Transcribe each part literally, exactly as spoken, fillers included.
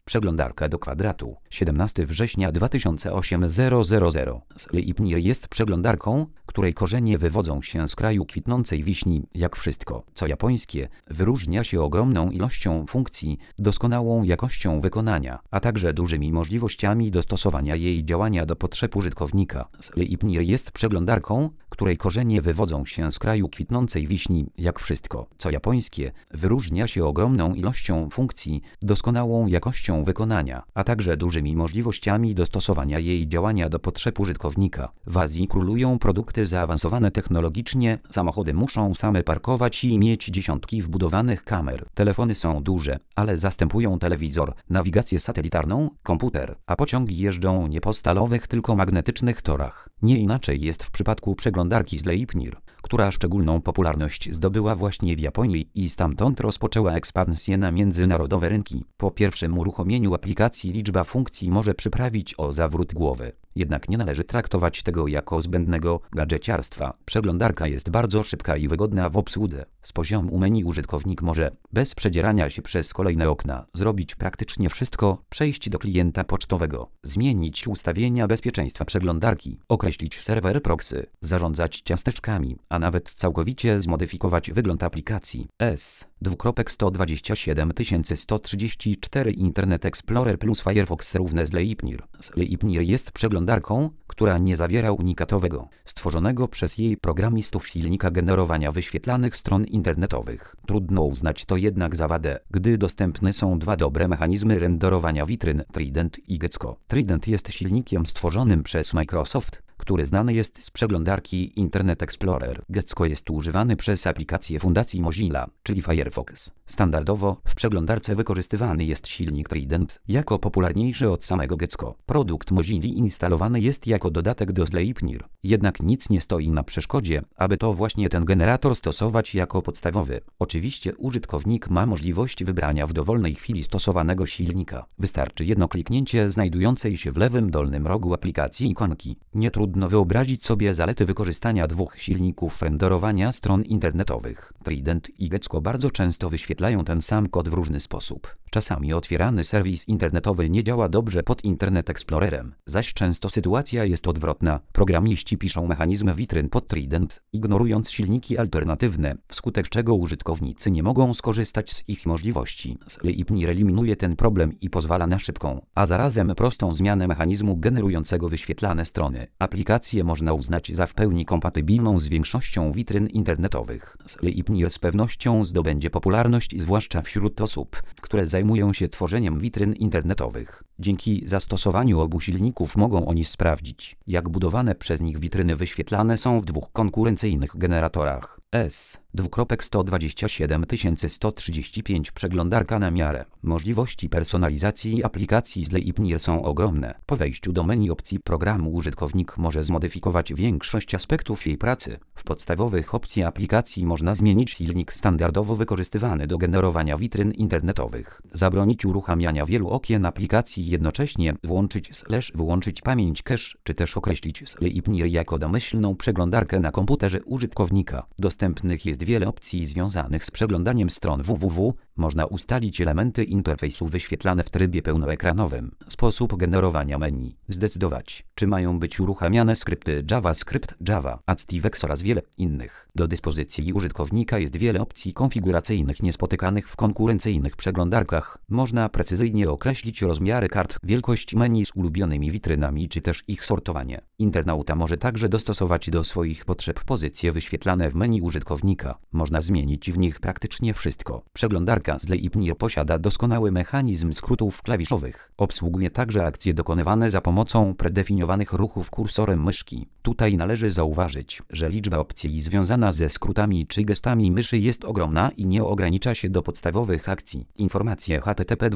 Przeglądarka do kwadratu. siedemnastego września dwa tysiące osiemnastego. Sleipnir jest przeglądarką, której korzenie wywodzą się z kraju kwitnącej wiśni. Jak wszystko, co japońskie, wyróżnia się ogromną ilością funkcji, doskonałą jakością wykonania, a także dużymi możliwościami dostosowania jej działania do potrzeb użytkownika. Sleipnir jest przeglądarką, której korzenie wywodzą się z kraju kwitnącej wiśni. Jak wszystko, co japońskie, wyróżnia się ogromną ilością funkcji, doskonałą jakością wykonania, a także dużymi możliwościami dostosowania jej działania do potrzeb użytkownika. W Azji królują produkty zaawansowane technologicznie, samochody muszą same parkować i mieć dziesiątki wbudowanych kamer. Telefony są duże, ale zastępują telewizor, nawigację satelitarną, komputer, a pociągi jeżdżą nie po stalowych, tylko magnetycznych torach. Nie inaczej jest w przypadku przeglądarki Sleipnir, która szczególną popularność zdobyła właśnie w Japonii i stamtąd rozpoczęła ekspansję na międzynarodowe rynki. Po pierwszym uruchomieniu aplikacji liczba funkcji może przyprawić o zawrót głowy. Jednak nie należy traktować tego jako zbędnego gadżeciarstwa. Przeglądarka jest bardzo szybka i wygodna w obsłudze. Z poziomu menu użytkownik może, bez przedzierania się przez kolejne okna, zrobić praktycznie wszystko: przejść do klienta pocztowego, zmienić ustawienia bezpieczeństwa przeglądarki, określić serwer proxy, zarządzać ciasteczkami, a nawet całkowicie zmodyfikować wygląd aplikacji. S. sto dwadzieścia siedem tysięcy sto trzydzieści cztery Internet Explorer plus Firefox równe Sleipnir. Sleipnir jest przeglądarką, która nie zawiera unikatowego, stworzonego przez jej programistów silnika generowania wyświetlanych stron internetowych. Trudno uznać to jednak za wadę, gdy dostępne są dwa dobre mechanizmy renderowania witryn, Trident i Gecko. Trident jest silnikiem stworzonym przez Microsoft, który znany jest z przeglądarki Internet Explorer. Gecko jest używany przez aplikację Fundacji Mozilla, czyli Firefox. Standardowo w przeglądarce wykorzystywany jest silnik Trident, jako popularniejszy od samego Gecko. Produkt Mozilli instalowany jest jako dodatek do Sleipnir. Jednak nic nie stoi na przeszkodzie, aby to właśnie ten generator stosować jako podstawowy. Oczywiście użytkownik ma możliwość wybrania w dowolnej chwili stosowanego silnika. Wystarczy jedno kliknięcie znajdującej się w lewym dolnym rogu aplikacji ikonki. Nie trudno wyobrazić sobie zalety wykorzystania dwóch silników renderowania stron internetowych. Trident i Gecko bardzo często wyświetlają ten sam kod w różny sposób. Czasami otwierany serwis internetowy nie działa dobrze pod Internet Explorerem, zaś często sytuacja jest odwrotna. Programiści piszą mechanizmy witryn pod Trident, ignorując silniki alternatywne, wskutek czego użytkownicy nie mogą skorzystać z ich możliwości. Sleipnir eliminuje ten problem i pozwala na szybką, a zarazem prostą zmianę mechanizmu generującego wyświetlane strony. Aplikację można uznać za w pełni kompatybilną z większością witryn internetowych. Sleipnir z pewnością zdobędzie popularność zwłaszcza wśród osób, które zajmują się tworzeniem witryn internetowych. Dzięki zastosowaniu obu silników mogą oni sprawdzić, jak budowane przez nich witryny wyświetlane są w dwóch konkurencyjnych generatorach. S. sto dwadzieścia siedem tysięcy sto trzydzieści pięć Przeglądarka na miarę. Możliwości personalizacji aplikacji Sleipnir są ogromne. Po wejściu do menu opcji programu użytkownik może zmodyfikować większość aspektów jej pracy. W podstawowych opcji aplikacji można zmienić silnik standardowo wykorzystywany do generowania witryn internetowych, zabronić uruchamiania wielu okien aplikacji jednocześnie, włączyć slash wyłączyć pamięć cache, czy też określić Sleipnir jako domyślną przeglądarkę na komputerze użytkownika. Dostępnych jest wiele opcji związanych z przeglądaniem stron www. Można ustalić elementy interfejsu wyświetlane w trybie pełnoekranowym. Sposób generowania menu. Zdecydować, czy mają być uruchamiane skrypty JavaScript, Java, ActiveX oraz wiele innych. Do dyspozycji użytkownika jest wiele opcji konfiguracyjnych niespotykanych w konkurencyjnych przeglądarkach. Można precyzyjnie określić rozmiary kart, wielkość menu z ulubionymi witrynami czy też ich sortowanie. Internauta może także dostosować do swoich potrzeb pozycje wyświetlane w menu użytkownika. Można zmienić w nich praktycznie wszystko. Przeglądarka Sleipnir posiada doskonały mechanizm skrótów klawiszowych. Obsługuje także akcje dokonywane za pomocą predefiniowanych ruchów kursorem myszki. Tutaj należy zauważyć, że liczba opcji związana ze skrótami czy gestami myszy jest ogromna i nie ogranicza się do podstawowych akcji. Informacje http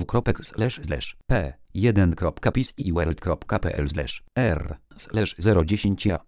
p jeden kropka pis i world kropka pl r zero dziesięć a